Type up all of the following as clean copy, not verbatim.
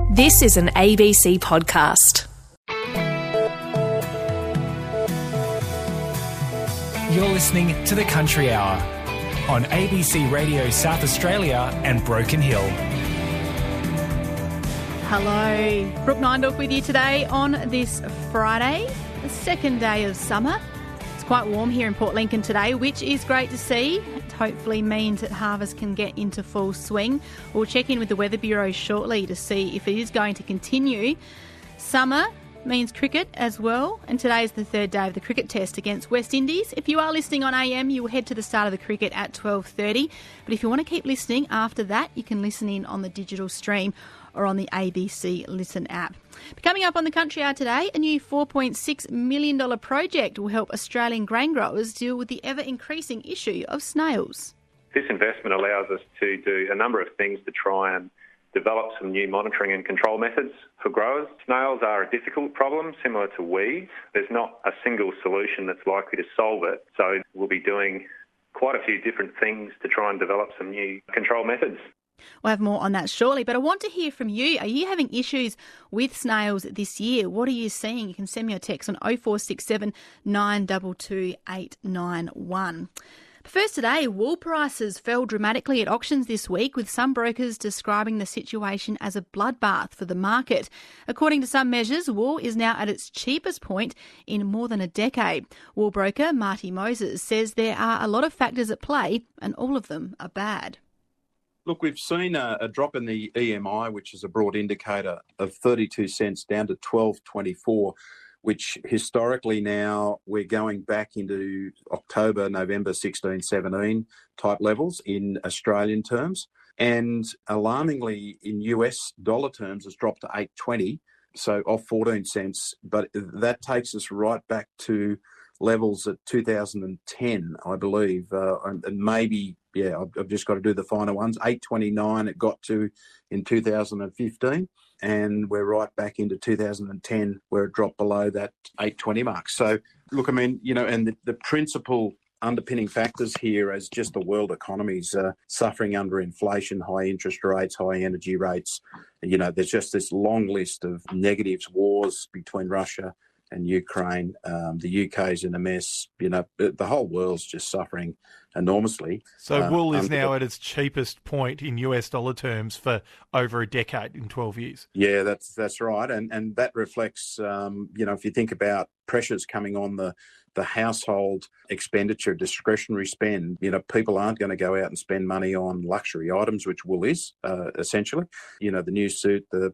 This is an ABC podcast. You're listening to The Country Hour on ABC Radio South Australia and Broken Hill. Hello, Brooke Nindorf with you today on this Friday, the second day of summer. It's quite warm here in Port Lincoln today, which is great to see. It hopefully means that harvest can get into full swing. We'll check in with the Weather Bureau shortly to see if it is going to continue. Summer means cricket as well, and today is the third day of the cricket test against West Indies. If you are listening on AM, you will head to the start of the cricket at 12:30, but if you want to keep listening after that, you can listen in on the digital stream or on the ABC Listen app. But coming up on the Country Hour today, a new $4.6 million project will help Australian grain growers deal with the ever-increasing issue of snails. This investment allows us to do a number of things to try and develop some new monitoring and control methods for growers. Snails are a difficult problem, similar to weeds. There's not a single solution that's likely to solve it, so we'll be doing quite a few different things to try and develop some new control methods. We'll have more on that shortly, but I want to hear from you. Are you having issues with snails this year? What are you seeing? You can send me a text on 0467 922 891. But first today, wool prices fell dramatically at auctions this week, with some brokers describing the situation as a bloodbath for the market. According to some measures, wool is now at its cheapest point in more than a decade. Wool broker Marty Moses says there are a lot of factors at play and all of them are bad. Look, we've seen a drop in the EMI, which is a broad indicator, of 32 cents down to 12.24, which historically now we're going back into October, November 16, 17 type levels in Australian terms. And alarmingly, in US dollar terms, it's dropped to 8.20, so off 14 cents. But that takes us right back to levels at 2010, I believe, and maybe, I've just got to do the finer ones. 8.29 it got to in 2015. And we're right back into 2010 where it dropped below that 8.20 mark. So, look, I mean, and the principal underpinning factors here as just the world economies suffering under inflation, high interest rates, high energy rates. There's just this long list of negatives, wars between Russia and Ukraine. The UK's in a mess. The whole world's just suffering enormously. So wool is now at its cheapest point in US dollar terms for over a decade, in 12 years. Yeah, that's right. And that reflects, if you think about pressures coming on the household expenditure, discretionary spend, people aren't going to go out and spend money on luxury items, which wool is, essentially. The new suit, the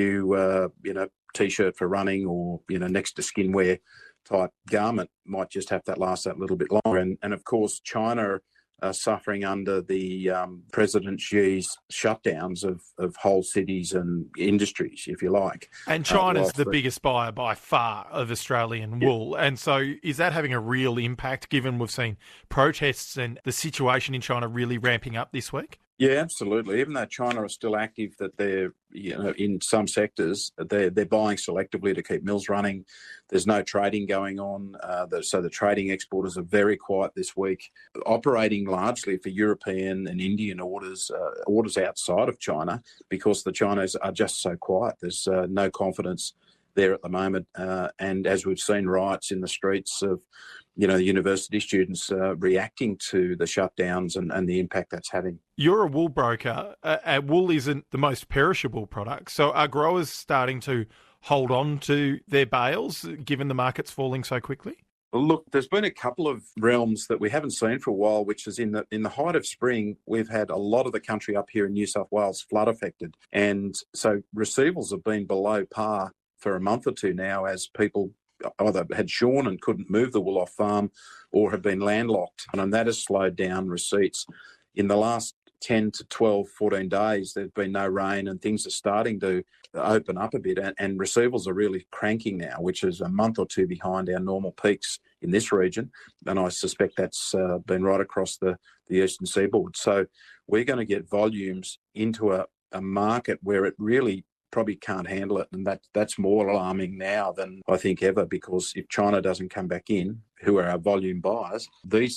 new, T-shirt for running or, next to skinwear type garment might just have that last that little bit longer. And of course, China are suffering under the President Xi's shutdowns of whole cities and industries, if you like. And China's the biggest buyer by far of Australian wool. And so is that having a real impact, given we've seen protests and the situation in China really ramping up this week? Yeah, absolutely. Even though China are still active, that they're, in some sectors, they're buying selectively to keep mills running. There's no trading going on. So the trading exporters are very quiet this week, operating largely for European and Indian orders outside of China, because the Chinese are just so quiet. There's no confidence there at the moment. And as we've seen, riots in the streets of the university students reacting to the shutdowns and the impact that's having. You're a wool broker. Wool isn't the most perishable product. So are growers starting to hold on to their bales, given the market's falling so quickly? Well, look, there's been a couple of realms that we haven't seen for a while, which is in the height of spring, we've had a lot of the country up here in New South Wales flood affected. And so receivables have been below par for a month or two now, as people either had shorn and couldn't move the wool off farm or have been landlocked. And that has slowed down receipts. In the last 10 to 12, 14 days, there's been no rain and things are starting to open up a bit. And receivables are really cranking now, which is a month or two behind our normal peaks in this region. And I suspect that's been right across the eastern seaboard. So we're going to get volumes into a market where it really probably can't handle it, and that's more alarming now than I think ever, because if China doesn't come back in, who are our volume buyers, these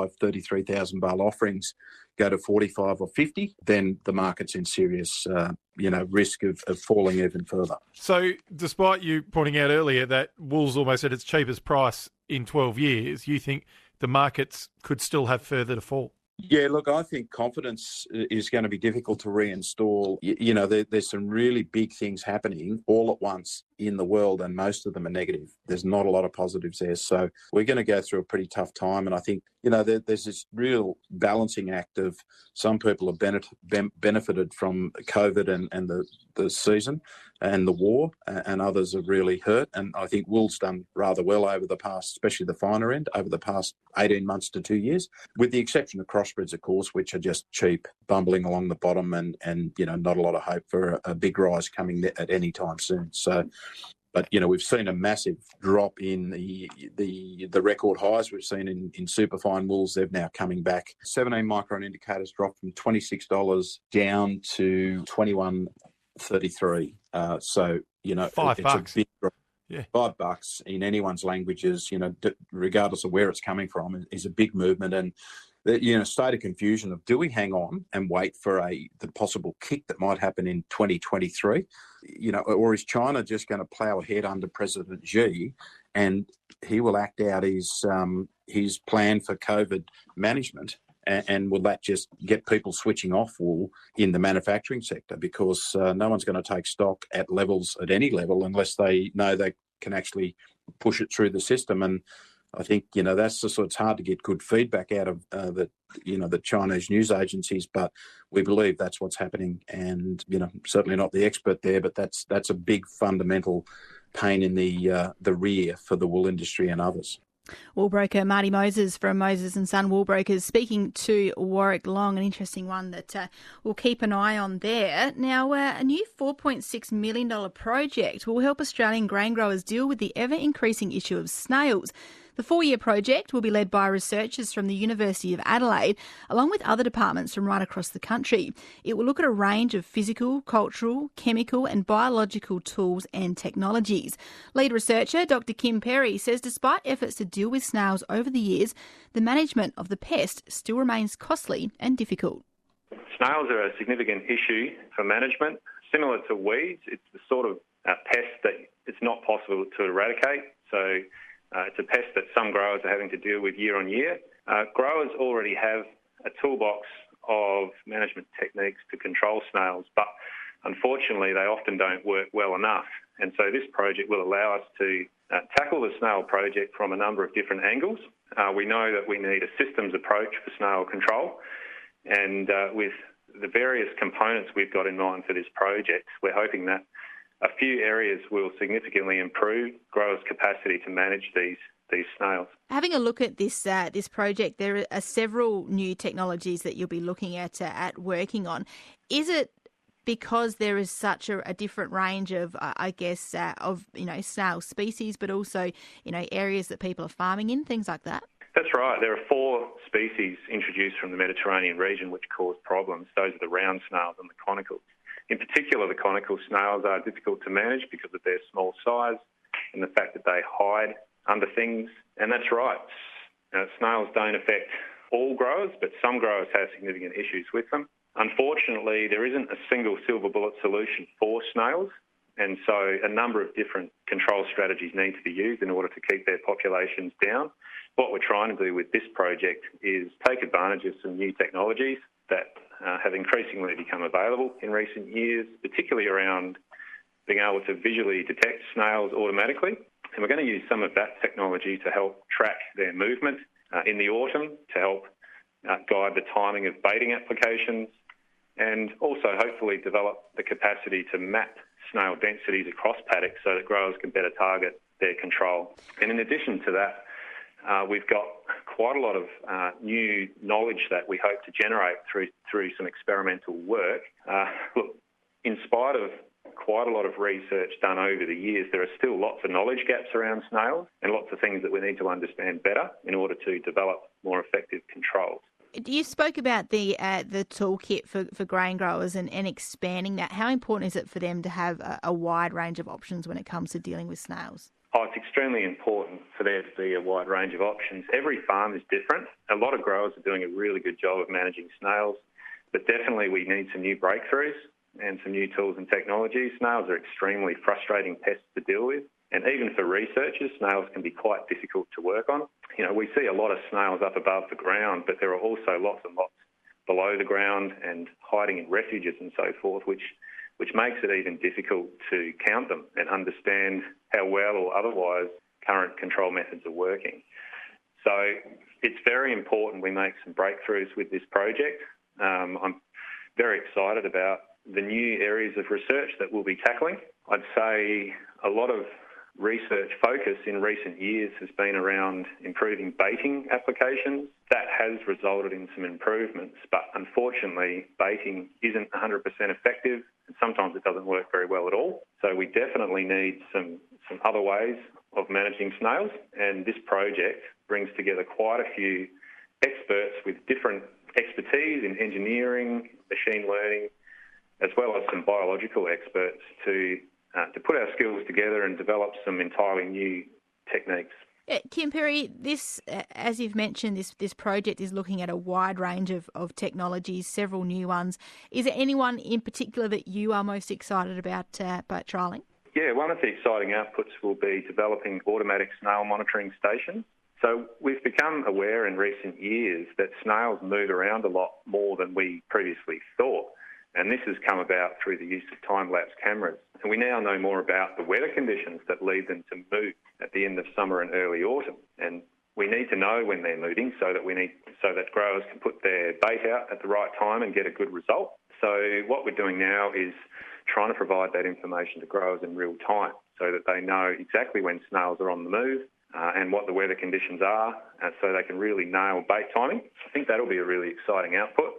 33,000 bale offerings go to 45 or 50, then the market's in serious risk of falling even further. So despite you pointing out earlier that wool's almost at its cheapest price in 12 years, you think the markets could still have further to fall? Yeah, look, I think confidence is going to be difficult to reinstall. There's some really big things happening all at once in the world, and most of them are negative. There's not a lot of positives there. So we're going to go through a pretty tough time. And I think, there's this real balancing act of some people have benefited from COVID and the season and the war, and others have really hurt. And I think wool's done rather well over the past, especially the finer end, over the past 18 months to 2 years, with the exception of crossbreds, of course, which are just cheap, bumbling along the bottom and not a lot of hope for a big rise coming at any time soon. So, but, we've seen a massive drop in the record highs we've seen in superfine wools. They're now coming back. 17 micron indicators dropped from $26 down to $21.33. So, $5. A big drop. Yeah. $5 in anyone's languages, regardless of where it's coming from, is a big movement. And the state of confusion of, do we hang on and wait for the possible kick that might happen in 2023, or is China just going to plough ahead under President Xi, and he will act out his plan for COVID management? And will that just get people switching off wool in the manufacturing sector? Because no one's going to take stock at any level, unless they know they can actually push it through the system. And I think, it's hard to get good feedback out of the Chinese news agencies, but we believe that's what's happening. And, certainly not the expert there, but that's a big fundamental pain in the rear for the wool industry and others. Woolbroker Marty Moses from Moses & Son Woolbrokers speaking to Warwick Long, an interesting one that we'll keep an eye on there. Now, a new $4.6 million project will help Australian grain growers deal with the ever-increasing issue of snails. The 4-year project will be led by researchers from the University of Adelaide, along with other departments from right across the country. It will look at a range of physical, cultural, chemical and biological tools and technologies. Lead researcher Dr. Kim Perry says despite efforts to deal with snails over the years, the management of the pest still remains costly and difficult. Snails are a significant issue for management. Similar to weeds, it's the sort of pest that it's not possible to eradicate. So it's a pest that some growers are having to deal with year on year. Growers already have a toolbox of management techniques to control snails, but unfortunately they often don't work well enough. And so this project will allow us to tackle the snail project from a number of different angles. We know that we need a systems approach for snail control, and with the various components we've got in mind for this project, we're hoping that a few areas will significantly improve growers' capacity to manage these snails. Having a look at this project, there are several new technologies that you'll be looking at working on. Is it because there is such a different range of, snail species, but also, areas that people are farming in, things like that? That's right. There are 4 species introduced from the Mediterranean region which cause problems. Those are the round snails and the conicals. In particular, the conical snails are difficult to manage because of their small size and the fact that they hide under things. And that's right. Snails don't affect all growers, but some growers have significant issues with them. Unfortunately, there isn't a single silver bullet solution for snails, and so a number of different control strategies need to be used in order to keep their populations down. What we're trying to do with this project is take advantage of some new technologies that have increasingly become available in recent years, particularly around being able to visually detect snails automatically. And we're going to use some of that technology to help track their movement in the autumn, to help guide the timing of baiting applications, and also hopefully develop the capacity to map snail densities across paddocks so that growers can better target their control. And in addition to that, we've got quite a lot of new knowledge that we hope to generate through some experimental work. Look, in spite of quite a lot of research done over the years, there are still lots of knowledge gaps around snails and lots of things that we need to understand better in order to develop more effective controls. You spoke about the toolkit for grain growers and expanding that. How important is it for them to have a wide range of options when it comes to dealing with snails? Oh, it's extremely important for there to be a wide range of options. Every farm is different. A lot of growers are doing a really good job of managing snails, but definitely we need some new breakthroughs. and some new tools and technologies. Snails are extremely frustrating pests to deal with, and even for researchers, snails can be quite difficult to work on. You know, we see a lot of snails up above the ground, but there are also lots and lots below the ground and hiding in refuges and so forth, which makes it even difficult to count them and understand how well or otherwise current control methods are working. So it's very important we make some breakthroughs with this project. I'm very excited about the new areas of research that we'll be tackling. I'd say a lot of research focus in recent years has been around improving baiting applications. That has resulted in some improvements, but unfortunately baiting isn't 100% effective, and sometimes it doesn't work very well at all. So we definitely need some other ways of managing snails, and this project brings together quite a few experts with different expertise in engineering, machine learning, as well as some biological experts to put our skills together and develop some entirely new techniques. Kim Perry, this, as you've mentioned, this project is looking at a wide range of technologies, several new ones. Is there anyone in particular that you are most excited about trialling? Yeah, one of the exciting outputs will be developing automatic snail monitoring stations. So we've become aware in recent years that snails move around a lot more than we previously thought. And this has come about through the use of time-lapse cameras. And we now know more about the weather conditions that lead them to move at the end of summer and early autumn. And we need to know when they're moving so that growers can put their bait out at the right time and get a good result. So what we're doing now is trying to provide that information to growers in real time so that they know exactly when snails are on the move and what the weather conditions are, so they can really nail bait timing. I think that'll be a really exciting output.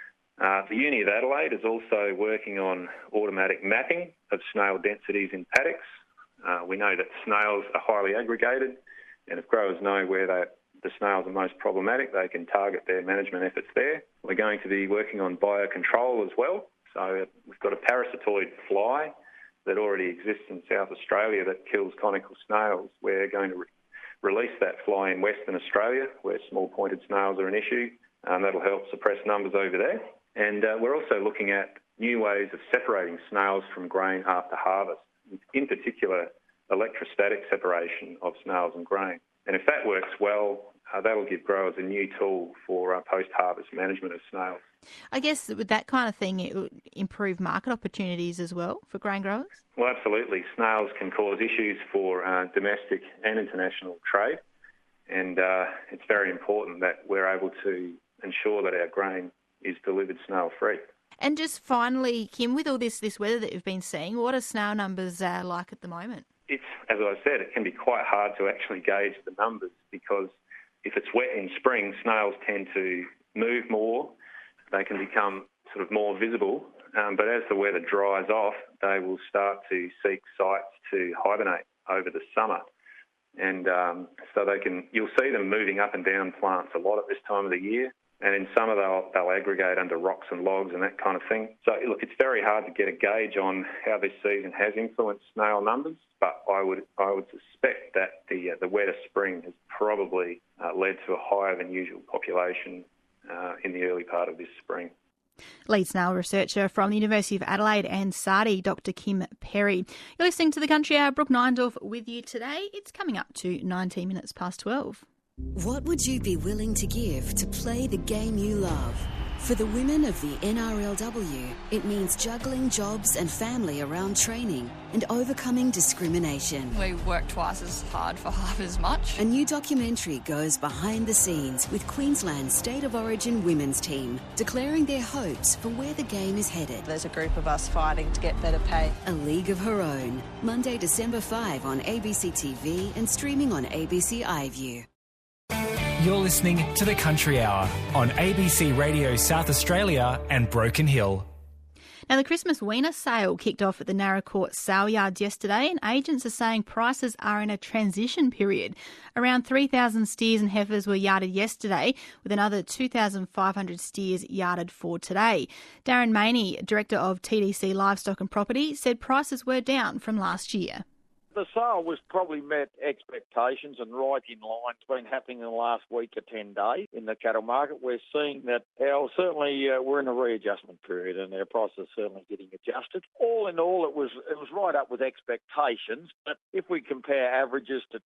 The Uni of Adelaide is also working on automatic mapping of snail densities in paddocks. We know that snails are highly aggregated, and if growers know where the snails are most problematic, they can target their management efforts there. We're going to be working on biocontrol as well. So we've got a parasitoid fly that already exists in South Australia that kills conical snails. We're going to release that fly in Western Australia, where small pointed snails are an issue. That'll help suppress numbers over there. And we're also looking at new ways of separating snails from grain after harvest, in particular electrostatic separation of snails and grain. And if that works well, that'll give growers a new tool for post-harvest management of snails. I guess with that kind of thing, it would improve market opportunities as well for grain growers? Well, absolutely. Snails can cause issues for domestic and international trade, and it's very important that we're able to ensure that our grain is delivered snail-free. And just finally, Kim, with all this weather that you've been seeing, what are snail numbers like at the moment? It's, as I said, it can be quite hard to actually gauge the numbers because if it's wet in spring, snails tend to move more. They can become sort of more visible. But as the weather dries off, they will start to seek sites to hibernate over the summer. And so you'll see them moving up and down plants a lot at this time of the year. And in summer, they'll aggregate under rocks and logs and that kind of thing. So, look, it's very hard to get a gauge on how this season has influenced snail numbers, but I would suspect that the wetter spring has probably led to a higher than usual population in the early part of this spring. Lead snail researcher from the University of Adelaide and SARDI, Dr. Kim Perry. You're listening to The Country Hour. Brooke Neindorf with you today. It's coming up to 19 minutes past 12. What would you be willing to give to play the game you love? For the women of the NRLW, it means juggling jobs and family around training and overcoming discrimination. We work twice as hard for half as much. A new documentary goes behind the scenes with Queensland's State of Origin women's team, declaring their hopes for where the game is headed. There's a group of us fighting to get better pay. A League of Her Own, Monday, December 5 on ABC TV and streaming on ABC iView. You're listening to The Country Hour on ABC Radio South Australia and Broken Hill. Now, the Christmas Weiner sale kicked off at the Narracourt sale yard yesterday, and agents are saying prices are in a transition period. Around 3,000 steers and heifers were yarded yesterday, with another 2,500 steers yarded for today. Darren Maney, Director of TDC Livestock and Property, said prices were down from last year. the sale was probably met expectations and right in line. It's been happening in the last week or 10 days in the cattle market. We're seeing that we're in a readjustment period and our prices are certainly getting adjusted. All in all, it was right up with expectations. But if we compare averages to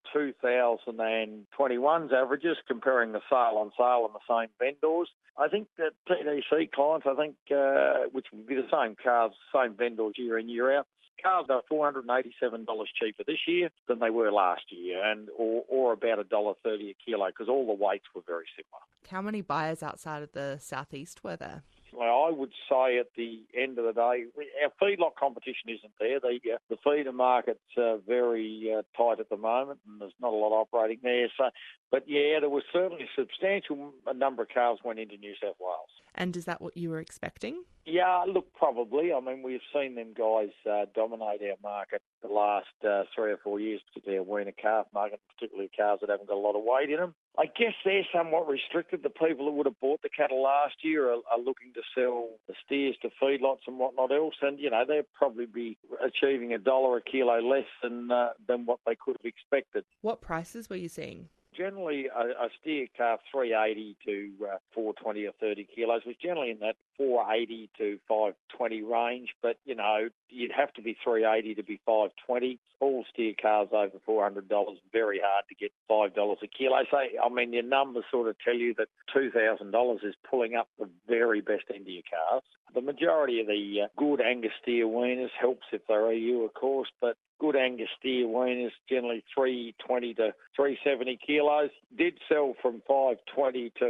2021's averages, comparing the sale on sale and the same vendors, I think that TDC clients, which would be the same calves, same vendors year in, year out, calves are $487 cheaper this year than they were last year, or about $1.30 a kilo, because all the weights were very similar. How many buyers outside of the southeast were there? I would say at the end of the day, our feedlot competition isn't there. The feeder market's very tight at the moment, and there's not a lot operating there. But there was certainly a substantial number of calves went into New South Wales. And is that what you were expecting? Yeah, look, probably. I mean, we've seen them guys dominate our market the last 3 or 4 years, particularly our weaner calf market, particularly calves that haven't got a lot of weight in them. I guess they're somewhat restricted. The people that would have bought the cattle last year are looking to sell the steers to feedlots and whatnot else, and they'll probably be achieving $1 a kilo less than what they could have expected. What prices were you seeing? Generally, a steer calf 380 to 420 or 30 kilos was generally in that 480 to 520 range, but you'd have to be 380 to be 520. All steer calves over $400, very hard to get $5 a kilo. So, your numbers sort of tell you that $2,000 is pulling up the very best end of your calves. The majority of the good Angus steer weaners, helps if they're EU, of course, but good Angus steer weaners, generally 320 to 370 kilos, did sell from 520 to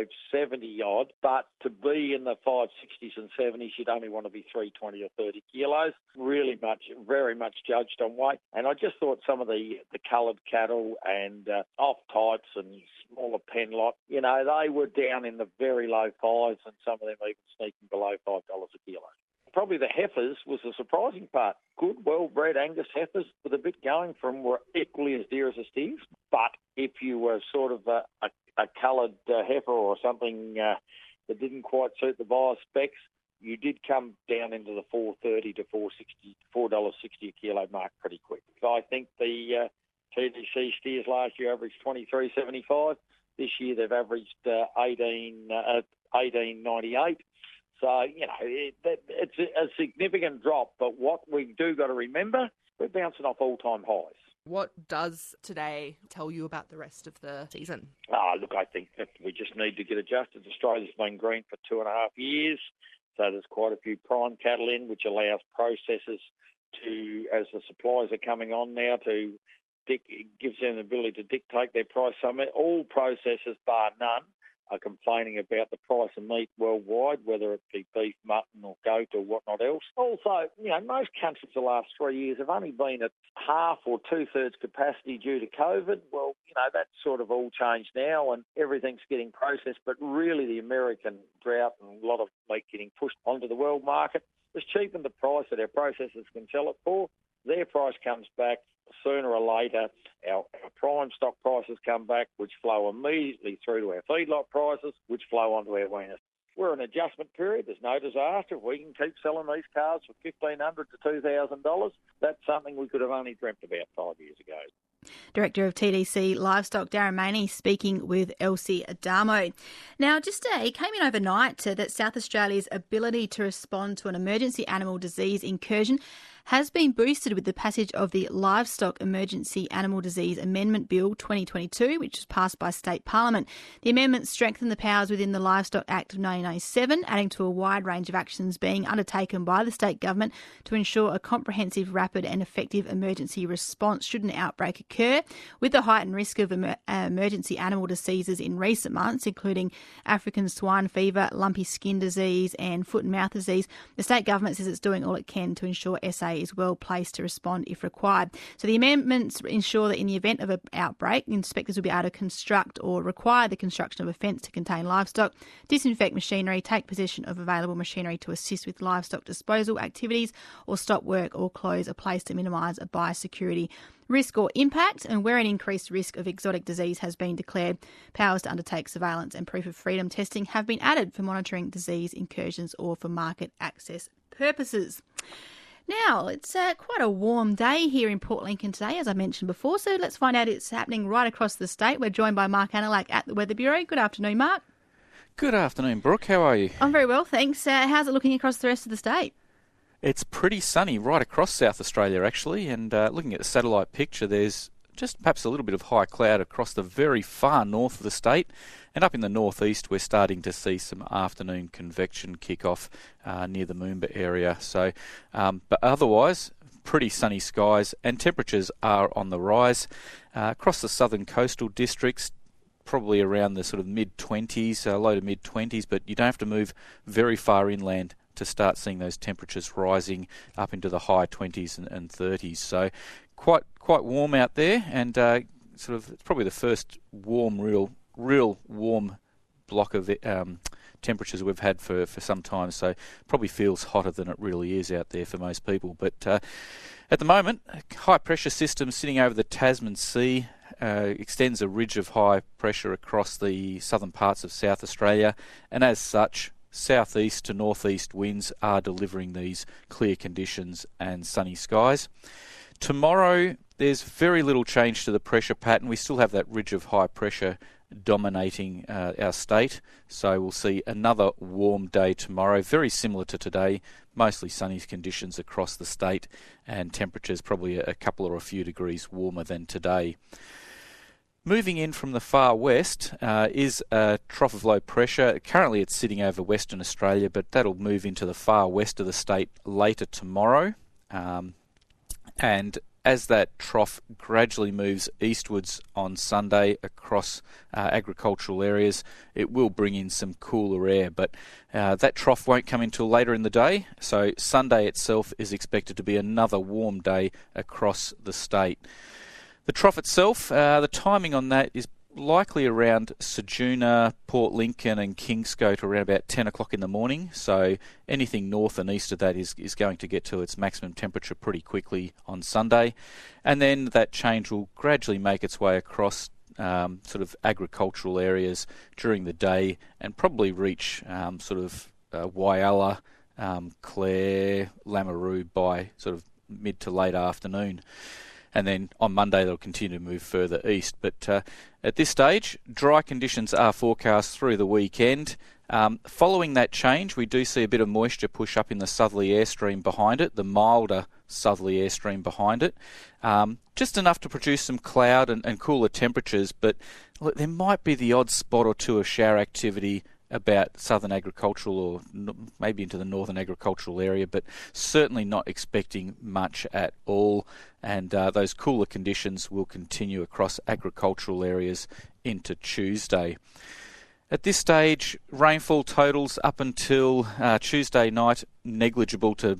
570 odd, but to be in the 560s and 70s, you'd only want to be 320 or 30 kilos. Very much judged on weight. And I just thought some of the coloured cattle and off types and smaller pen lot, they were down in the very low fives, and some of them even sneaking below $5 a kilo. Probably the heifers was the surprising part. Good, well-bred Angus heifers with a bit going from were equally as dear as the steers. But if you were sort of a coloured heifer or something that didn't quite suit the buyer's specs, you did come down into the $4.30 to $4.60 a kilo mark pretty quick. So I think the TDC steers last year averaged $23.75. This year they've averaged $18.98. So, it's a significant drop, but what we do got to remember, we're bouncing off all-time highs. What does today tell you about the rest of the season? Look, I think that we just need to get adjusted. Australia's been green for 2.5 years, so there's quite a few prime cattle in, which allows processors to, as the supplies are coming on now, gives them the ability to dictate their price. So all processors, bar none, are complaining about the price of meat worldwide, whether it be beef, mutton or goat or whatnot else. Also, most countries the last 3 years have only been at half or two-thirds capacity due to COVID. Well, that's sort of all changed now and everything's getting processed, but really the American drought and a lot of meat getting pushed onto the world market has cheapened the price that our processors can sell it for. Their price comes back. Sooner or later, our prime stock prices come back, which flow immediately through to our feedlot prices, which flow onto our weaners. We're in an adjustment period. There's no disaster. If we can keep selling these calves for $1,500 to $2,000, that's something we could have only dreamt about 5 years ago. Director of TDC Livestock, Darren Maney, speaking with Elsie Adamo. Now, just it came in overnight that South Australia's ability to respond to an emergency animal disease incursion has been boosted with the passage of the Livestock Emergency Animal Disease Amendment Bill 2022, which was passed by State Parliament. The amendment strengthened the powers within the Livestock Act of 1997, adding to a wide range of actions being undertaken by the state government to ensure a comprehensive, rapid and effective emergency response should an outbreak occur. With the heightened risk of emergency animal diseases in recent months, including African swine fever, lumpy skin disease and foot and mouth disease, the state government says it's doing all it can to ensure SA is well placed to respond if required. So the amendments ensure that in the event of an outbreak, inspectors will be able to construct or require the construction of a fence to contain livestock, disinfect machinery, take possession of available machinery to assist with livestock disposal activities, or stop work or close a place to minimise a biosecurity risk or impact. And where an increased risk of exotic disease has been declared, powers to undertake surveillance and proof of freedom testing have been added for monitoring disease incursions or for market access purposes. Now, it's quite a warm day here in Port Lincoln today, as I mentioned before, so let's find out it's happening right across the state. We're joined by Mark Anilak at the Weather Bureau. Good afternoon, Mark. Good afternoon, Brooke. How are you? I'm very well, thanks. How's it looking across the rest of the state? It's pretty sunny right across South Australia, actually, and looking at the satellite picture, there's just perhaps a little bit of high cloud across the very far north of the state, and up in the northeast we're starting to see some afternoon convection kick off near the Moomba area. So, but otherwise, pretty sunny skies, and temperatures are on the rise across the southern coastal districts. Probably around the sort of mid-20s, low to mid-20s, but you don't have to move very far inland to start seeing those temperatures rising up into the high 20s and 30s. So quite warm out there, and sort of it's probably the first warm, real warm block of temperatures we've had for some time. So probably feels hotter than it really is out there for most people. But at the moment, a high pressure system sitting over the Tasman Sea. Extends a ridge of high pressure across the southern parts of South Australia, and as such, southeast to northeast winds are delivering these clear conditions and sunny skies. Tomorrow, there's very little change to the pressure pattern. We still have that ridge of high pressure dominating our state, so we'll see another warm day tomorrow, very similar to today, mostly sunny conditions across the state, and temperatures probably a couple or a few degrees warmer than today. Moving in from the far west is a trough of low pressure. Currently it's sitting over Western Australia, but that'll move into the far west of the state later tomorrow. And as that trough gradually moves eastwards on Sunday across agricultural areas, it will bring in some cooler air, but that trough won't come until later in the day, so Sunday itself is expected to be another warm day across the state. The trough itself, the timing on that is likely around Ceduna, Port Lincoln and Kingscote around about 10 o'clock in the morning, so anything north and east of that is going to get to its maximum temperature pretty quickly on Sunday, and then that change will gradually make its way across sort of agricultural areas during the day and probably reach sort of Whyalla, Clare, Lameroo by sort of mid to late afternoon. And then on Monday they'll continue to move further east. But at this stage, dry conditions are forecast through the weekend. Following that change, we do see a bit of moisture push up in the southerly airstream behind it, the milder southerly airstream behind it. Just enough to produce some cloud and cooler temperatures, but look, there might be the odd spot or two of shower activity about southern agricultural or maybe into the northern agricultural area, but certainly not expecting much at all, and those cooler conditions will continue across agricultural areas into Tuesday. At this stage, rainfall totals up until Tuesday night negligible to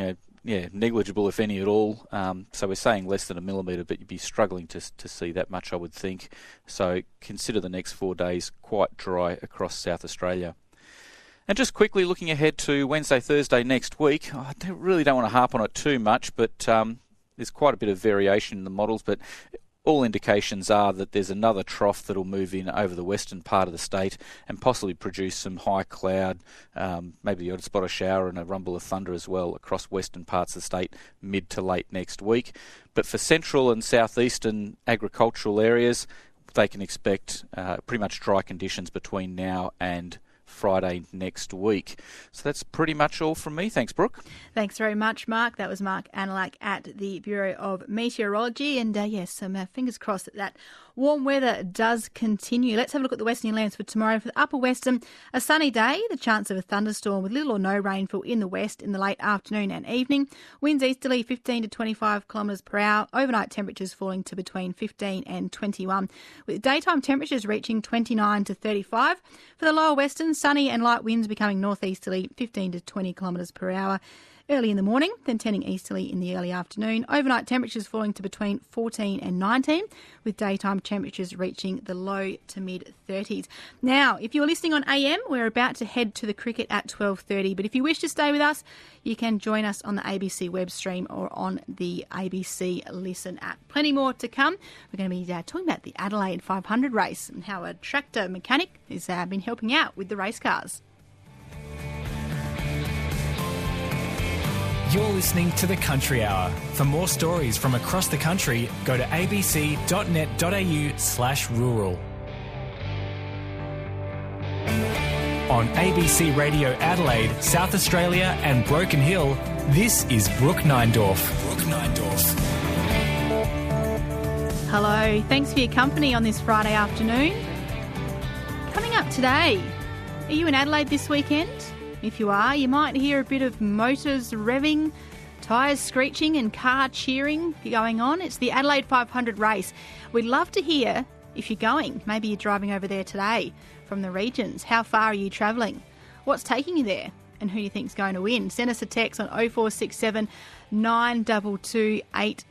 negligible if any at all. So we're saying less than a millimetre, but you'd be struggling to see that much, I would think. So consider the next 4 days quite dry across South Australia. And just quickly looking ahead to Wednesday, Thursday next week, I really don't want to harp on it too much, but there's quite a bit of variation in the models, but all indications are that there's another trough that'll move in over the western part of the state and possibly produce some high cloud, maybe the odd spot of shower and a rumble of thunder as well across western parts of the state mid to late next week. But for central and southeastern agricultural areas, they can expect pretty much dry conditions between now and Friday next week. So that's pretty much all from me. Thanks, Brooke. Thanks very much, Mark. That was Mark Anilak at the Bureau of Meteorology. And yes, fingers crossed that warm weather does continue. Let's have a look at the Western Inlands for tomorrow. For the upper western, a sunny day, the chance of a thunderstorm with little or no rainfall in the west in the late afternoon and evening. Winds easterly 15 to 25 kilometres per hour. Overnight temperatures falling to between 15 and 21, with daytime temperatures reaching 29 to 35. For the lower western, sunny and light winds becoming northeasterly 15 to 20 kilometres per hour early in the morning, then turning easterly in the early afternoon. Overnight temperatures falling to between 14 and 19, with daytime temperatures reaching the low to mid-30s. Now, if you're listening on AM, we're about to head to the cricket at 12:30, but if you wish to stay with us, you can join us on the ABC web stream or on the ABC Listen app. Plenty more to come. We're going to be talking about the Adelaide 500 race and how a tractor mechanic has been helping out with the race cars. You're listening to The Country Hour. For more stories from across the country, go to abc.net.au/rural. On ABC Radio Adelaide, South Australia and Broken Hill, this is Brooke Neindorf. Hello, thanks for your company on this Friday afternoon. Coming up today, are you in Adelaide this weekend? If you are, you might hear a bit of motors revving, tyres screeching and car cheering going on. It's the Adelaide 500 race. We'd love to hear if you're going. Maybe you're driving over there today from the regions. How far are you travelling? What's taking you there? And who do you think's going to win? Send us a text on 0467 922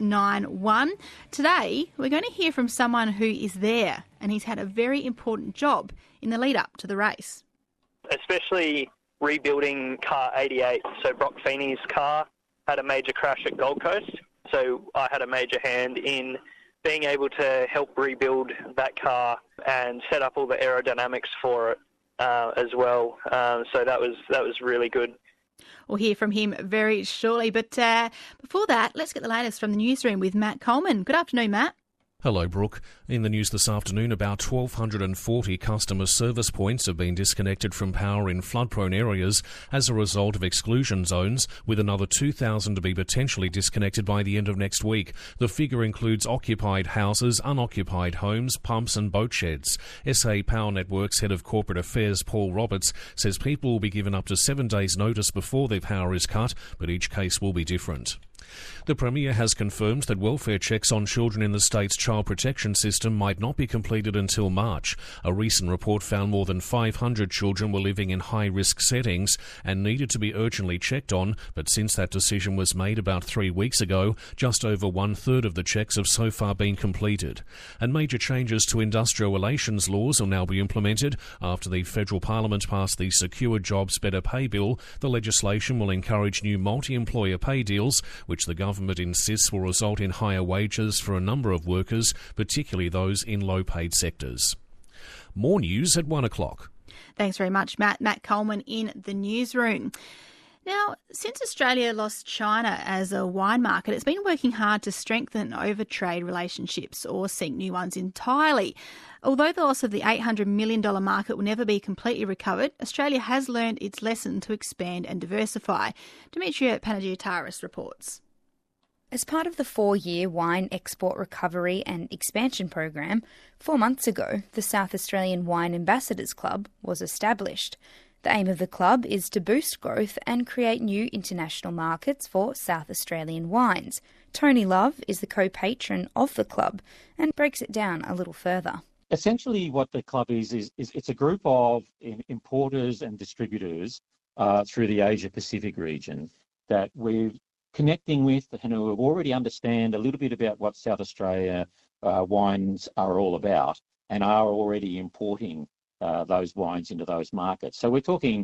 891. Today, we're going to hear from someone who is there, and he's had a very important job in the lead up to the race. Especially rebuilding car 88. So Brock Feeney's car had a major crash at Gold Coast. So I had a major hand in being able to help rebuild that car and set up all the aerodynamics for it as well. So that was really good. We'll hear from him very shortly. But before that, let's get the latest from the newsroom with Matt Coleman. Good afternoon, Matt. Hello, Brooke. In the news this afternoon, about 1,240 customer service points have been disconnected from power in flood-prone areas as a result of exclusion zones, with another 2,000 to be potentially disconnected by the end of next week. The figure includes occupied houses, unoccupied homes, pumps and boat sheds. SA Power Networks Head of Corporate Affairs Paul Roberts says people will be given up to 7 days' notice before their power is cut, but each case will be different. The Premier has confirmed that welfare checks on children in the state's child protection system might not be completed until March. A recent report found more than 500 children were living in high-risk settings and needed to be urgently checked on, but since that decision was made about 3 weeks ago, just over one-third of the checks have so far been completed. And major changes to industrial relations laws will now be implemented. After the Federal Parliament passed the Secure Jobs Better Pay Bill, the legislation will encourage new multi-employer pay deals, which the government insists will result in higher wages for a number of workers, particularly those in low-paid sectors. More news at 1 o'clock. Thanks very much, Matt. Matt Coleman in the newsroom. Now, since Australia lost China as a wine market, it's been working hard to strengthen overtrade relationships or seek new ones entirely. Although the loss of the $800 million market will never be completely recovered, Australia has learned its lesson to expand and diversify. Demetria Panagiotaris reports. As part of the 4-year wine export recovery and expansion program, 4 months ago, the South Australian Wine Ambassadors Club was established. The aim of the club is to boost growth and create new international markets for South Australian wines. Tony Love is the co-patron of the club and breaks it down a little further. Essentially what the club is it's a group of importers and distributors through the Asia-Pacific region that we're connecting with and who already understand a little bit about what South Australia wines are all about and are already importing those wines into those markets. So we're talking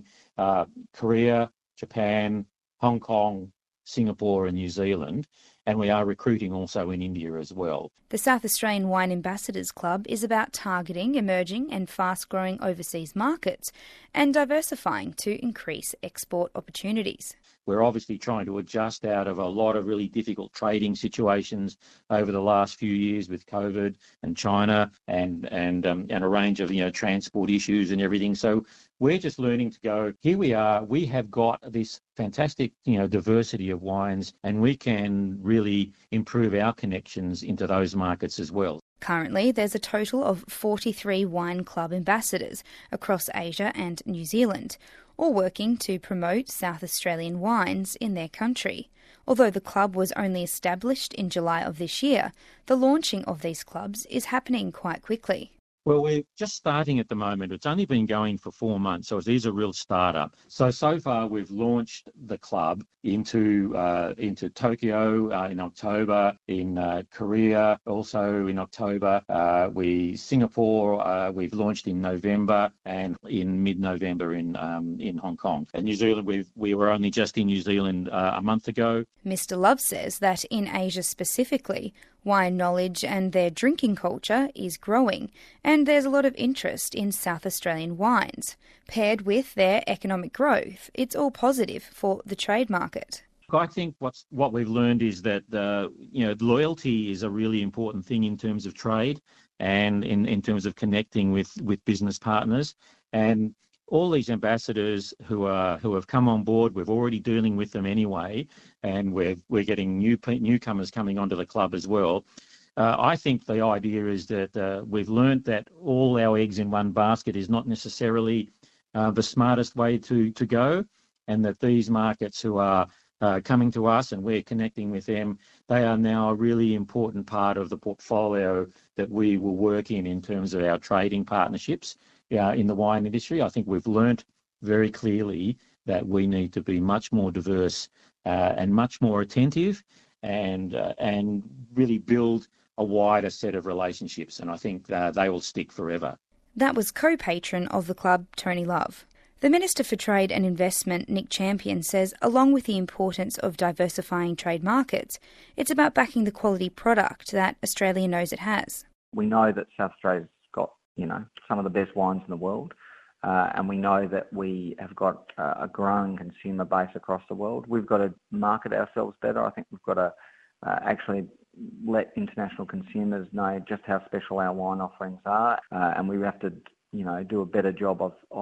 Korea, Japan, Hong Kong, Singapore and New Zealand, and we are recruiting also in India as well. The South Australian Wine Ambassadors Club is about targeting emerging and fast-growing overseas markets and diversifying to increase export opportunities. We're obviously trying to adjust out of a lot of really difficult trading situations over the last few years with COVID and China and a range of transport issues and everything. So we're just learning to go, here we are, we have got this fantastic diversity of wines and we can really improve our connections into those markets as well. Currently, there's a total of 43 wine club ambassadors across Asia and New Zealand, all working to promote South Australian wines in their country. Although the club was only established in July of this year, the launching of these clubs is happening quite quickly. Well, we're just starting at the moment. It's only been going for 4 months, so it is a real startup. So far we've launched the club into Tokyo in October, in Korea also in October. Singapore we've launched in November, and in mid-November in Hong Kong. And New Zealand, we were only just in New Zealand a month ago. Mr. Love says that in Asia specifically, wine knowledge and their drinking culture is growing, and there's a lot of interest in South Australian wines. Paired with their economic growth, it's all positive for the trade market. I think what we've learned is that loyalty is a really important thing in terms of trade and in terms of connecting with business partners. And all these ambassadors who have come on board, we're already dealing with them anyway, and we're getting newcomers coming onto the club as well. I think the idea is that we've learnt that all our eggs in one basket is not necessarily the smartest way to go, and that these markets who are coming to us and we're connecting with them, they are now a really important part of the portfolio that we will work in terms of our trading partnerships in the wine industry. I think we've learnt very clearly that we need to be much more diverse and much more attentive and really build a wider set of relationships, and I think they will stick forever. That was co-patron of the club, Tony Love. The Minister for Trade and Investment, Nick Champion, says along with the importance of diversifying trade markets, it's about backing the quality product that Australia knows it has. We know that South Australia's got, some of the best wines in the world, and we know that we have got a growing consumer base across the world. We've got to market ourselves better. I think we've got to actually let international consumers know just how special our wine offerings are, and we have to do a better job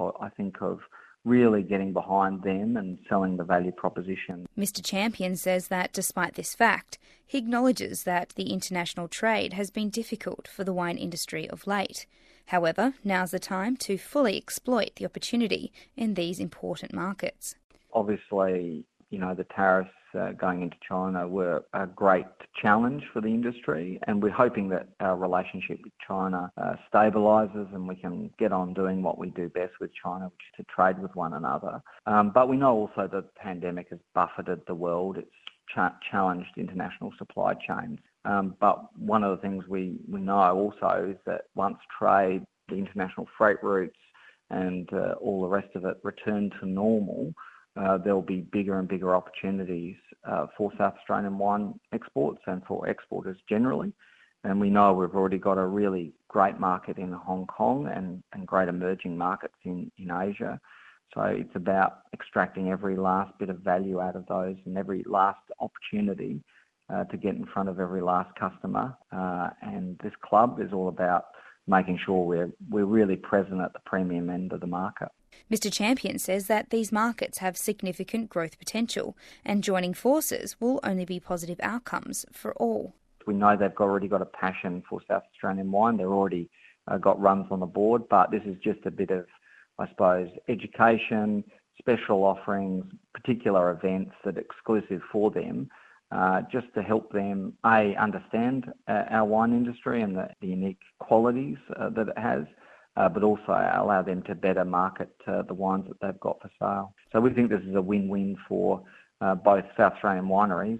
of really getting behind them and selling the value proposition. Mr. Champion says that despite this fact, he acknowledges that the international trade has been difficult for the wine industry of late. However, now's the time to fully exploit the opportunity in these important markets. Obviously, the tariffs going into China were a great challenge for the industry, and we're hoping that our relationship with China stabilises and we can get on doing what we do best with China, which is to trade with one another. But we know also that the pandemic has buffeted the world. It's challenged international supply chains. But one of the things we know also is that once trade, the international freight routes and all the rest of it return to normal, there'll be bigger and bigger opportunities for South Australian wine exports and for exporters generally. And we know we've already got a really great market in Hong Kong and great emerging markets in Asia. So it's about extracting every last bit of value out of those and every last opportunity to get in front of every last customer. And this club is all about making sure we're really present at the premium end of the market. Mr. Champion says that these markets have significant growth potential and joining forces will only be positive outcomes for all. We know they've already got a passion for South Australian wine. They've already got runs on the board, but this is just a bit of, I suppose, education, special offerings, particular events that are exclusive for them, just to help them, understand our wine industry and the unique qualities that it has, but also allow them to better market the wines that they've got for sale. So we think this is a win-win for both South Australian wineries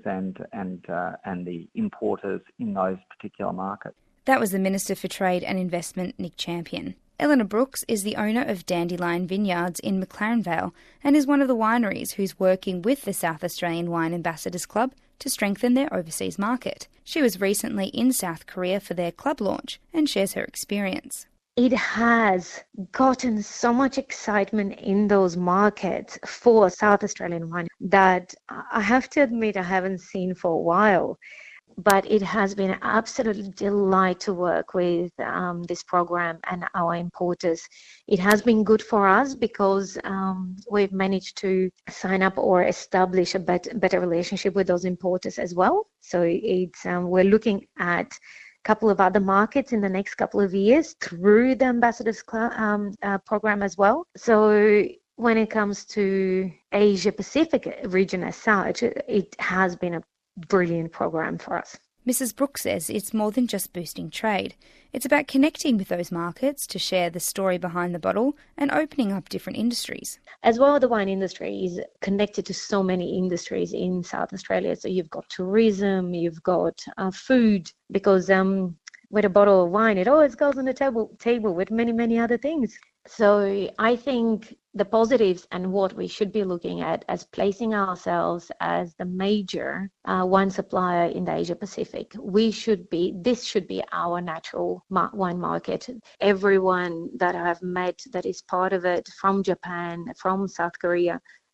and the importers in those particular markets. That was the Minister for Trade and Investment, Nick Champion. Eleanor Brooks is the owner of Dandelion Vineyards in McLaren Vale and is one of the wineries who's working with the South Australian Wine Ambassadors Club to strengthen their overseas market. She was recently in South Korea for their club launch and shares her experience. It has gotten so much excitement in those markets for South Australian wine that I have to admit I haven't seen for a while. But it has been an absolute delight to work with this program and our importers. It has been good for us because we've managed to sign up or establish a better relationship with those importers as well. So we're looking at couple of other markets in the next couple of years through the Ambassadors program as well. So when it comes to Asia Pacific region as such, it has been a brilliant program for us. Mrs. Brooks says it's more than just boosting trade. It's about connecting with those markets to share the story behind the bottle and opening up different industries. As well, the wine industry is connected to so many industries in South Australia. So you've got tourism, you've got food, because with a bottle of wine, it always goes on the table with many, many other things. So I think the positives and what we should be looking at as placing ourselves as the major wine supplier in the Asia Pacific. This should be our natural wine market. Everyone that I've met that is part of it from Japan, from South Korea,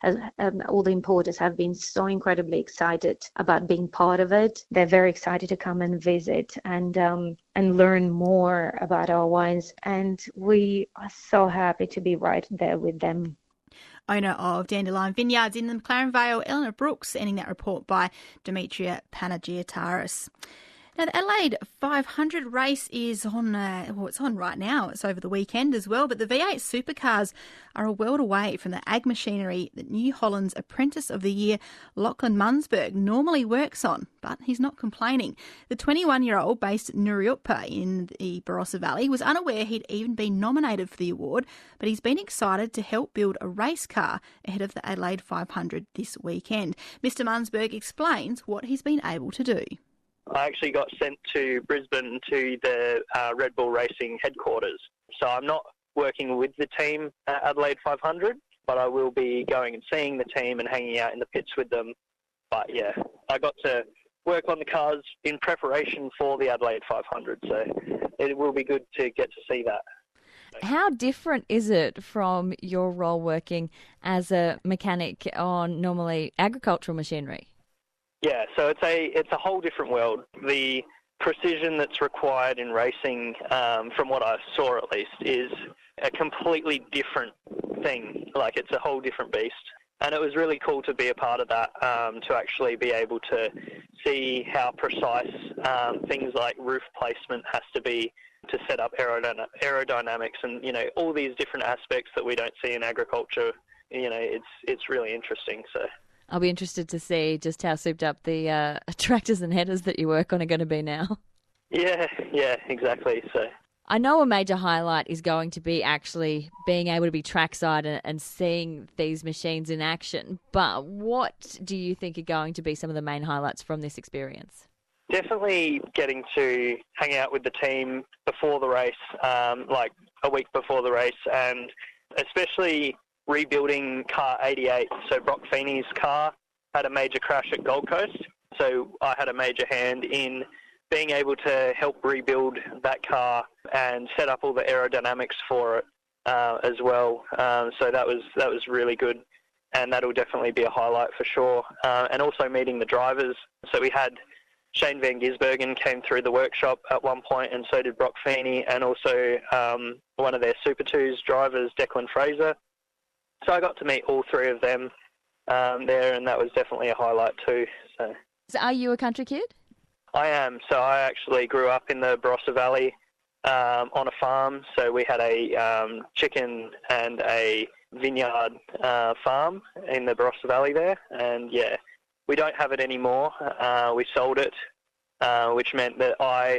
all the importers have been so incredibly excited about being part of it. They're very excited to come and visit and learn more about our wines. And we are so happy to be right there with them. Owner of Dandelion Vineyards in the McLaren Vale, Eleanor Brooks, ending that report by Demetria Panagiotouris. Now, the Adelaide 500 race is on, it's on right now. It's over the weekend as well. But the V8 supercars are a world away from the ag machinery that New Holland's Apprentice of the Year, Lachlan Munzberg, normally works on. But he's not complaining. The 21-year-old, based at Nuriutpa in the Barossa Valley, was unaware he'd even been nominated for the award. But he's been excited to help build a race car ahead of the Adelaide 500 this weekend. Mr. Munzberg explains what he's been able to do. I actually got sent to Brisbane to the Red Bull Racing headquarters. So I'm not working with the team at Adelaide 500, but I will be going and seeing the team and hanging out in the pits with them. But yeah, I got to work on the cars in preparation for the Adelaide 500, so it will be good to get to see that. How different is it from your role working as a mechanic on normally agricultural machinery? Yeah, so it's a whole different world. The precision that's required in racing, from what I saw at least, is a completely different thing. Like, it's a whole different beast. And it was really cool to be a part of that, to actually be able to see how precise things like roof placement has to be to set up aerodynamics and, all these different aspects that we don't see in agriculture. It's really interesting, so... I'll be interested to see just how souped up the tractors and headers that you work on are going to be now. Yeah, exactly. So I know a major highlight is going to be actually being able to be trackside and seeing these machines in action. But what do you think are going to be some of the main highlights from this experience? Definitely getting to hang out with the team before the race, like a week before the race, and especially rebuilding car 88. So Brock Feeney's car had a major crash at Gold Coast. So I had a major hand in being able to help rebuild that car and set up all the aerodynamics for it as well. So that was really good, and that'll definitely be a highlight for sure. And also meeting the drivers. So we had Shane Van Gisbergen came through the workshop at one point, and so did Brock Feeney, and also one of their Super 2's drivers, Declan Fraser. So I got to meet all three of them there, and that was definitely a highlight too. So are you a country kid? I am. So I actually grew up in the Barossa Valley on a farm. So we had a chicken and a vineyard farm in the Barossa Valley there. And yeah, we don't have it anymore. We sold it, which meant that I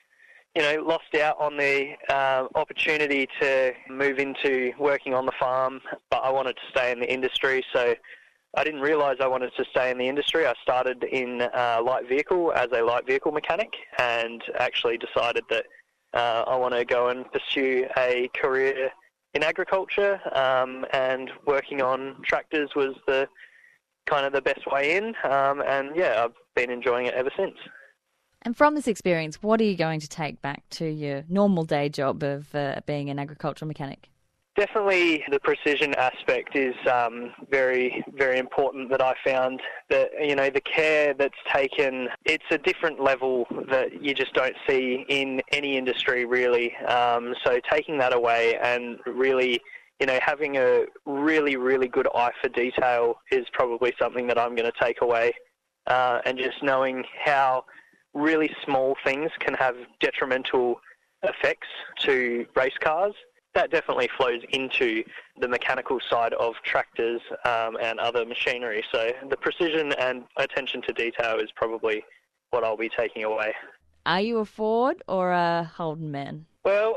lost out on the opportunity to move into working on the farm, but I wanted to stay in the industry, so I didn't realise I wanted to stay in the industry. I started in light vehicle as a light vehicle mechanic, and actually decided that I want to go and pursue a career in agriculture, and working on tractors was the best way in, and yeah, I've been enjoying it ever since. And from this experience, what are you going to take back to your normal day job of being an agricultural mechanic? Definitely the precision aspect is very, very important that I found. That, the care that's taken, it's a different level that you just don't see in any industry really. So taking that away and really, having a really, really good eye for detail is probably something that I'm going to take away. And just knowing how really small things can have detrimental effects to race cars. That definitely flows into the mechanical side of tractors and other machinery. So the precision and attention to detail is probably what I'll be taking away. Are you a Ford or a Holden man? Well,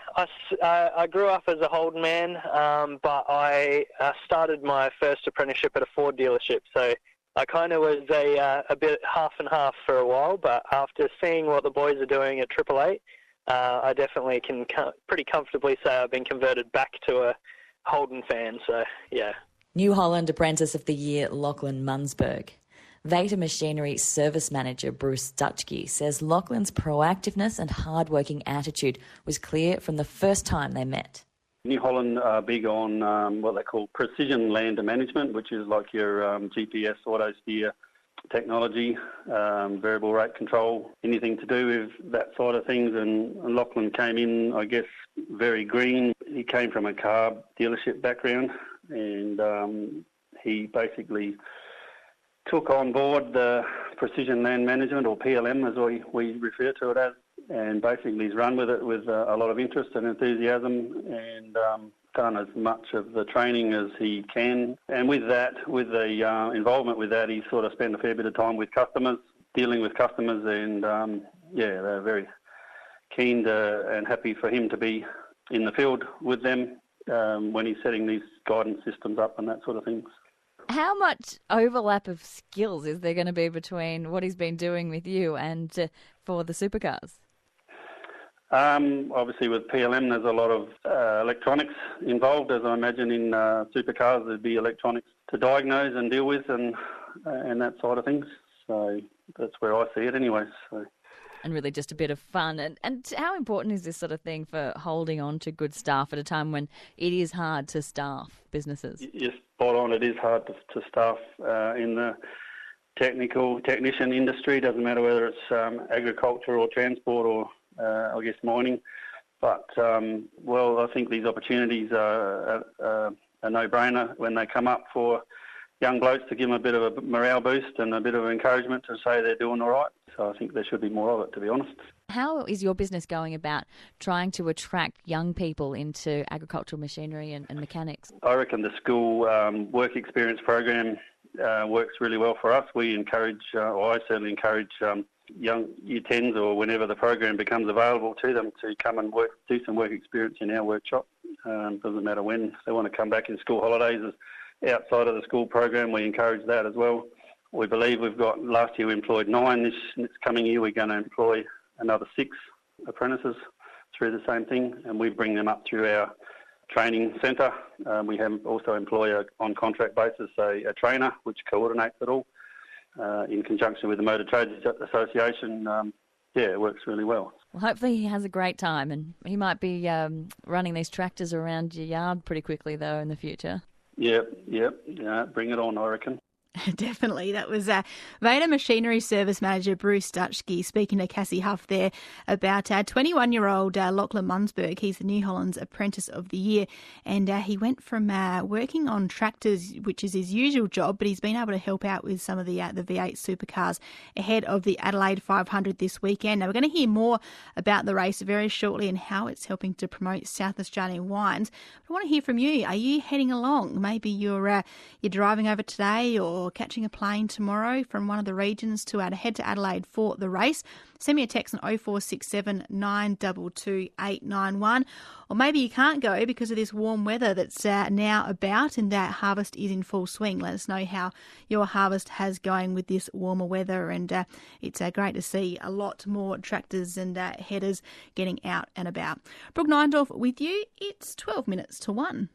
I grew up as a Holden man, but I started my first apprenticeship at a Ford dealership. So I kind of was a bit half and half for a while, but after seeing what the boys are doing at 888, I definitely can pretty comfortably say I've been converted back to a Holden fan, so yeah. New Holland Apprentice of the Year, Lachlan Munzberg. Vata Machinery Service Manager Bruce Dutchke says Lachlan's proactiveness and hard-working attitude was clear from the first time they met. New Holland are big on what they call precision land management, which is like your GPS auto steer technology, variable rate control, anything to do with that side of things. And Lachlan came in, I guess, very green. He came from a car dealership background, and he basically took on board the precision land management, or PLM as we refer to it as, and basically he's run with it with a lot of interest and enthusiasm, and done as much of the training as he can. And with that, with the involvement with that, he sort of spent a fair bit of time with customers, dealing with customers, and they're very keen and happy for him to be in the field with them when he's setting these guidance systems up and that sort of things. How much overlap of skills is there going to be between what he's been doing with you and for the supercars? Obviously with PLM there's a lot of electronics involved, as I imagine in supercars there'd be electronics to diagnose and deal with and that side of things. So that's where I see it anyway. So. And really just a bit of fun. And how important is this sort of thing for holding on to good staff at a time when it is hard to staff businesses? You're spot on. It is hard to staff in the technician industry. Doesn't matter whether it's agriculture or transport or I guess mining. But, I think these opportunities are a no-brainer when they come up for young blokes, to give them a bit of a morale boost and a bit of encouragement to say they're doing all right. So I think there should be more of it, to be honest. How is your business going about trying to attract young people into agricultural machinery and mechanics? I reckon the school work experience program works really well for us. We encourage, or I certainly encourage young Year 10s, or whenever the program becomes available to them, to come and do some work experience in our workshop. Doesn't matter when. If they want to come back in school holidays outside of the school program, we encourage that as well. We believe last year we employed 9. This coming year we're going to employ another 6 apprentices through the same thing, and we bring them up through our training centre. We have also employ on contract basis a trainer which coordinates it all in conjunction with the Motor Trades Association. It works really well. Well, hopefully he has a great time, and he might be running these tractors around your yard pretty quickly though in the future. Yep. Yeah, bring it on, I reckon. Definitely. That was Vader Machinery Service Manager Bruce Dutschke speaking to Cassie Huff there about 21-year-old Lachlan Mundsberg. He's the New Holland's Apprentice of the Year, and he went from working on tractors, which is his usual job, but he's been able to help out with some of the V8 supercars ahead of the Adelaide 500 this weekend. Now, we're going to hear more about the race very shortly and how it's helping to promote South Australian wines. But I want to hear from you. Are you heading along? Maybe you're driving over today or catching a plane tomorrow from one of the regions to head to Adelaide for the race. Send me a text on 0467 922 891. Or maybe you can't go because of this warm weather that's now about, and that harvest is in full swing. Let us know how your harvest has going with this warmer weather, and it's great to see a lot more tractors and headers getting out and about. Brooke Neindorf with you. It's 12 minutes to 1.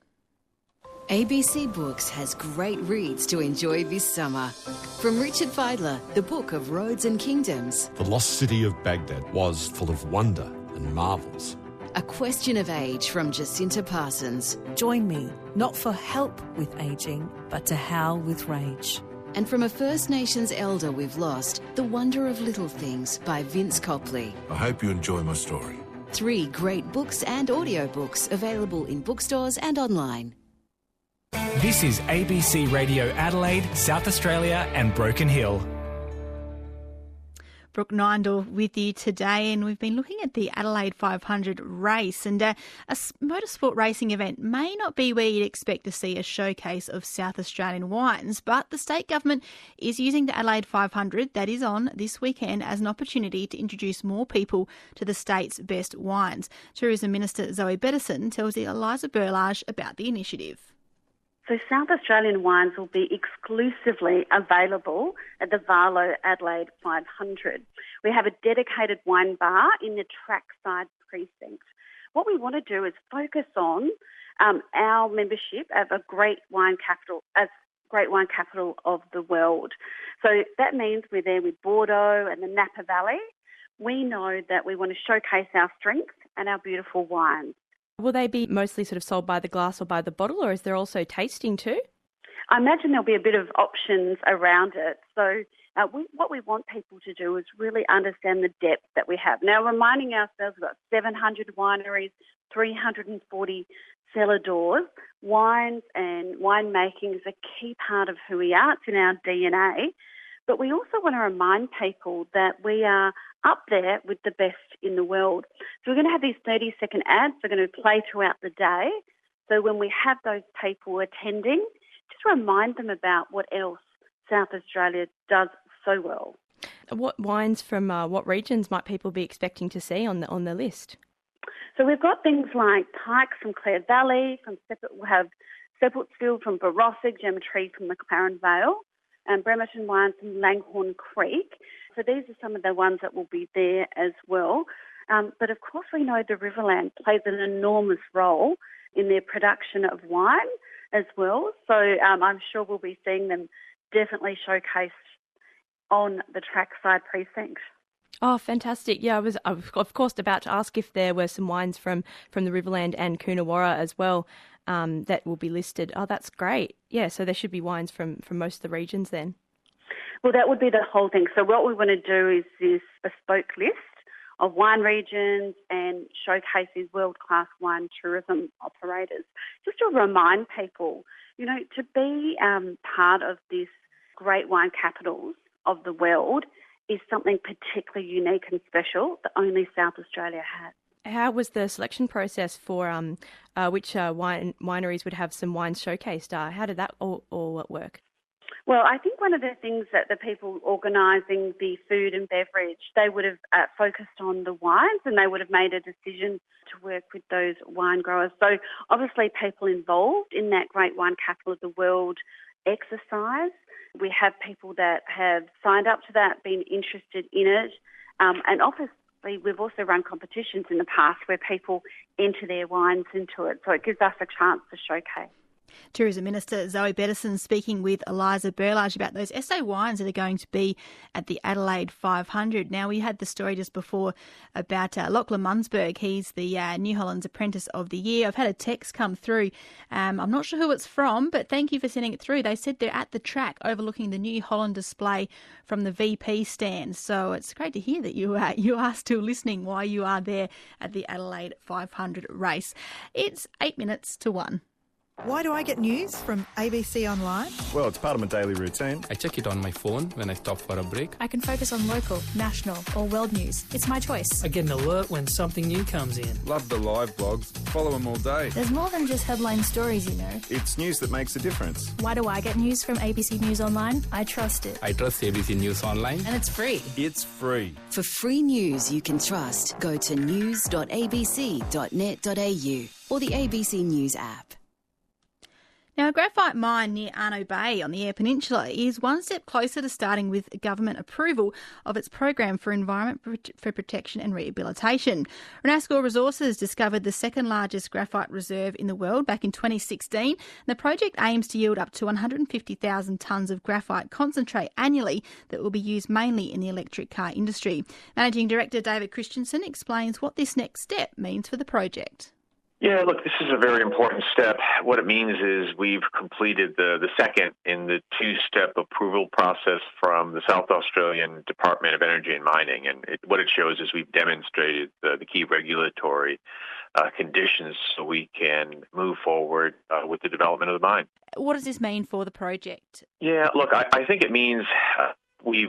ABC Books has great reads to enjoy this summer. From Richard Feidler, The Book of Roads and Kingdoms. The lost city of Baghdad was full of wonder and marvels. A Question of Age from Jacinta Parsons. Join me, not for help with ageing, but to howl with rage. And from a First Nations elder we've lost, The Wonder of Little Things by Vince Copley. I hope you enjoy my story. 3 great books and audiobooks available in bookstores and online. This is ABC Radio Adelaide, South Australia and Broken Hill. Brooke Neindorf with you today, and we've been looking at the Adelaide 500 race, and a motorsport racing event may not be where you'd expect to see a showcase of South Australian wines, but the state government is using the Adelaide 500 that is on this weekend as an opportunity to introduce more people to the state's best wines. Tourism Minister Zoe Bettison tells Eliza Berlage about the initiative. So South Australian wines will be exclusively available at the Varlo Adelaide 500. We have a dedicated wine bar in the trackside precinct. What we want to do is focus on our membership of a great wine capital of the world. So that means we're there with Bordeaux and the Napa Valley. We know that we want to showcase our strengths and our beautiful wines. Will they be mostly sort of sold by the glass or by the bottle, or is there also tasting too? I imagine there'll be a bit of options around it. So what we want people to do is really understand the depth that we have. Now, reminding ourselves we've got 700 wineries, 340 cellar doors. Wines and winemaking is a key part of who we are. It's in our DNA. But we also want to remind people that we are up there with the best in the world. So we're going to have these 30-second ads. They're going to play throughout the day. So when we have those people attending, just remind them about what else South Australia does so well. What wines from what regions might people be expecting to see on the list? So we've got things like Pike from Clare Valley, we'll have Seppeltsfield from Barossa, Gemtree from McLaren Vale, and Bremerton wines from Langhorne Creek. So these are some of the ones that will be there as well. But of course we know the Riverland plays an enormous role in their production of wine as well. So I'm sure we'll be seeing them definitely showcased on the trackside precinct. Oh, fantastic. Yeah, I was, of course, about to ask if there were some wines from the Riverland and Coonawarra as well that will be listed. Oh, that's great. Yeah, so there should be wines from most of the regions then. Well, that would be the whole thing. So what we want to do is this bespoke list of wine regions and showcase these world-class wine tourism operators. Just to remind people, to be part of this great wine capitals of the world is something particularly unique and special that only South Australia has. How was the selection process for which wineries would have some wines showcased? How did that all work? Well, I think one of the things that the people organising the food and beverage, they would have focused on the wines and they would have made a decision to work with those wine growers. So obviously people involved in that great wine capital of the world exercise. We have people that have signed up to that, been interested in it, and obviously we've also run competitions in the past where people enter their wines into it, so it gives us a chance to showcase. Tourism Minister Zoe Bettison speaking with Eliza Berlage about those SA wines that are going to be at the Adelaide 500. Now, we had the story just before about Lachlan Munzberg. He's the New Holland's Apprentice of the Year. I've had a text come through. I'm not sure who it's from, but thank you for sending it through. They said they're at the track overlooking the New Holland display from the VP stand. So it's great to hear that you are still listening while you are there at the Adelaide 500 race. It's 8 minutes to 1. Why do I get news from ABC Online? Well, it's part of my daily routine. I check it on my phone when I stop for a break. I can focus on local, national or world news. It's my choice. I get an alert when something new comes in. Love the live blogs. Follow them all day. There's more than just headline stories, It's news that makes a difference. Why do I get news from ABC News Online? I trust it. I trust ABC News Online. And it's free. It's free. For free news you can trust, go to news.abc.net.au or the ABC News app. Now, a graphite mine near Arno Bay on the Eyre Peninsula is one step closer to starting with government approval of its program for environment for protection and rehabilitation. Renascor Resources discovered the second largest graphite reserve in the world back in 2016. The project aims to yield up to 150,000 tonnes of graphite concentrate annually that will be used mainly in the electric car industry. Managing Director David Christensen explains what this next step means for the project. Yeah, look, this is a very important step. What it means is we've completed the second in the two-step approval process from the South Australian Department of Energy and Mining. And what it shows is we've demonstrated the key regulatory conditions so we can move forward with the development of the mine. What does this mean for the project? Yeah, look, I think it means we've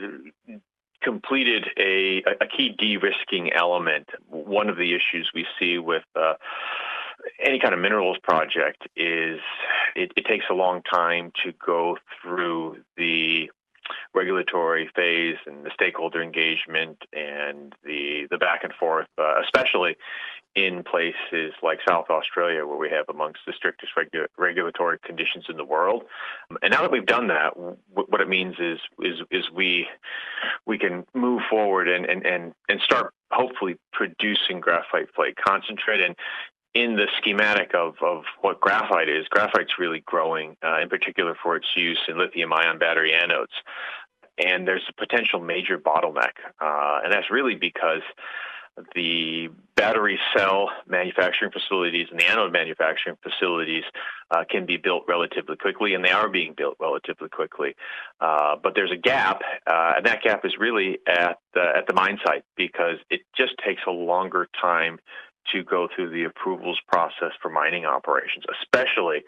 completed a key de-risking element. One of the issues we see with any kind of minerals project is it takes a long time to go through the regulatory phase and the stakeholder engagement and the back and forth, especially in places like South Australia, where we have amongst the strictest regulatory conditions in the world. And now that we've done that, what it means is we can move forward and start hopefully producing graphite flake concentrate. And in the schematic of what graphite is, graphite's really growing, in particular for its use in lithium-ion battery anodes. And there's a potential major bottleneck, and that's really because the battery cell manufacturing facilities and the anode manufacturing facilities can be built relatively quickly, and they are being built relatively quickly. But there's a gap, and that gap is really at the mine site, because it just takes a longer time to go through the approvals process for mining operations, especially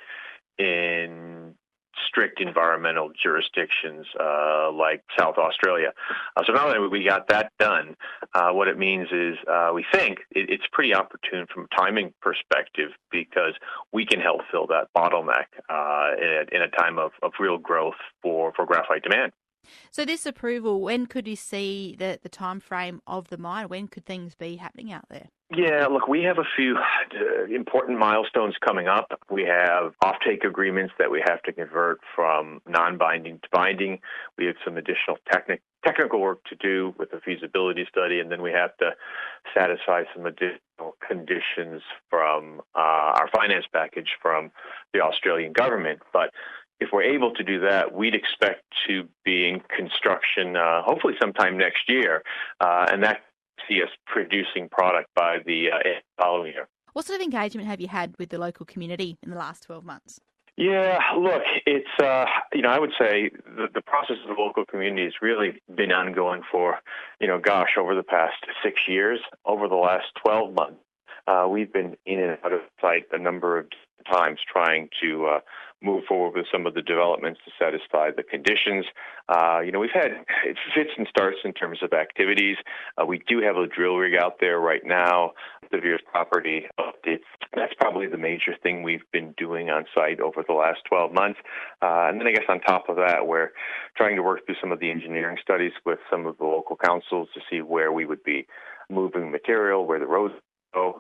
in strict environmental jurisdictions like South Australia. So not only we got that done, what it means is we think it's pretty opportune from a timing perspective, because we can help fill that bottleneck in a time of real growth for graphite demand. So this approval, when could you see the time frame of the mine? When could things be happening out there? Yeah, look, we have a few important milestones coming up. We have offtake agreements that we have to convert from non-binding to binding. We have some additional technical work to do with the feasibility study, and then we have to satisfy some additional conditions from our finance package from the Australian government. But if we're able to do that, we'd expect to be in construction hopefully sometime next year, and that see us producing product by the following year. What sort of engagement have you had with the local community in the last 12 months? Yeah, look, it's, I would say the process of the local community has really been ongoing for, over the past 6 years. Over the last 12 months, we've been in and out of site a number of times trying to move forward with some of the developments to satisfy the conditions. We've had fits and starts in terms of activities. We do have a drill rig out there right now, the Veers property. That's probably the major thing we've been doing on site over the last 12 months. And then I guess on top of that, we're trying to work through some of the engineering studies with some of the local councils to see where we would be moving material, where the roads go.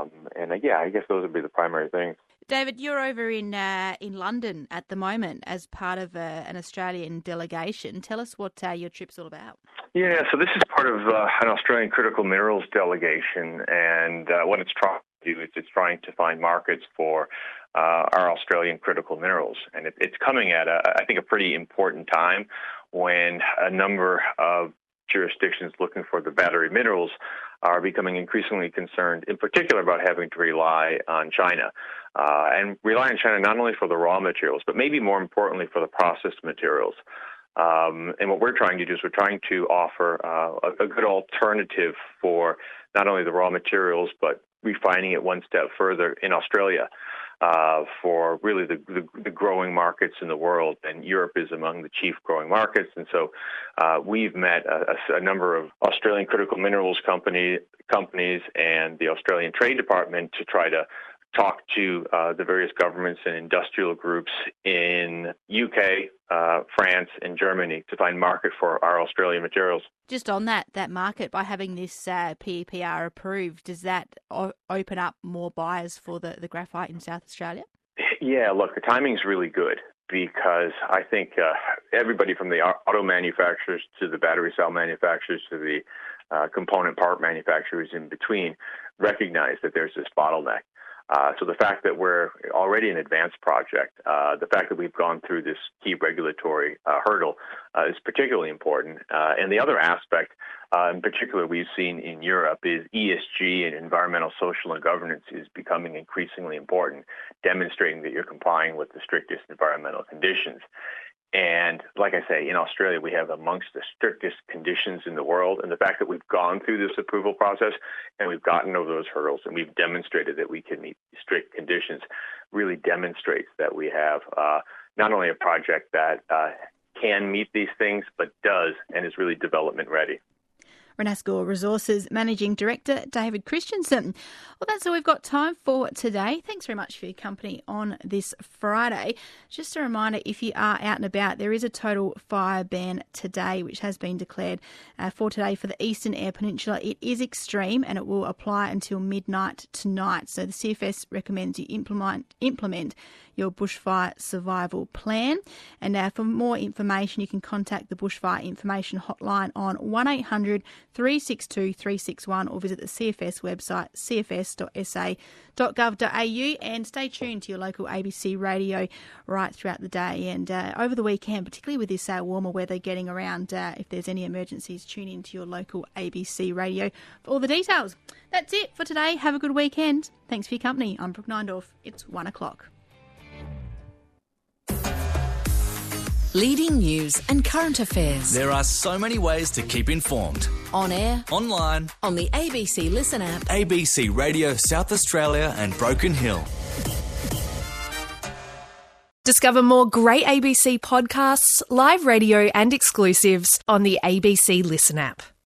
I guess those would be the primary things. David, you're over in London at the moment as part of an Australian delegation. Tell us what your trip's all about. Yeah, so this is part of an Australian critical minerals delegation, and what it's trying to do is it's trying to find markets for our Australian critical minerals. And it's coming at, I think, a pretty important time when a number of jurisdictions looking for the battery minerals are becoming increasingly concerned, in particular, about having to rely on China. And rely on China not only for the raw materials, but maybe more importantly for the processed materials. And what we're trying to do is we're trying to offer a good alternative for not only the raw materials, but refining it one step further in Australia. For really the growing markets in the world, and Europe is among the chief growing markets. And so we've met a number of Australian critical minerals companies and the Australian Trade Department to try to talk to the various governments and industrial groups in UK, France, and Germany to find market for our Australian materials. Just on that market, by having this PEPR approved, does that open up more buyers for the graphite in South Australia? Yeah, look, the timing's really good, because I think everybody from the auto manufacturers to the battery cell manufacturers to the component part manufacturers in between recognize that there's this bottleneck. So the fact that we're already an advanced project, the fact that we've gone through this key regulatory hurdle is particularly important. And the other aspect, in particular, we've seen in Europe is ESG and environmental, social, and governance is becoming increasingly important, demonstrating that you're complying with the strictest environmental conditions. And like I say, in Australia, we have amongst the strictest conditions in the world. And the fact that we've gone through this approval process and we've gotten over those hurdles and we've demonstrated that we can meet strict conditions really demonstrates that we have not only a project that can meet these things, but does and is really development ready. Renascor Resources Managing Director David Christensen. Well, that's all we've got time for today. Thanks very much for your company on this Friday. Just a reminder, if you are out and about, there is a total fire ban today, which has been declared for today for the Eastern Eyre Peninsula. It is extreme and it will apply until midnight tonight. So the CFS recommends you implement your bushfire survival plan. And for more information, you can contact the Bushfire Information Hotline on 1800 362 361 or visit the CFS website cfs.sa.gov.au, and stay tuned to your local ABC radio right throughout the day. And over the weekend, particularly with this warmer weather getting around, if there's any emergencies, tune in to your local ABC radio for all the details. That's it for today. Have a good weekend. Thanks for your company. I'm Brooke Neindorf. It's 1 o'clock. Leading news and current affairs. There are so many ways to keep informed. On air, online, on the ABC Listen app, ABC Radio South Australia and Broken Hill. Discover more great ABC podcasts, live radio and exclusives on the ABC Listen app.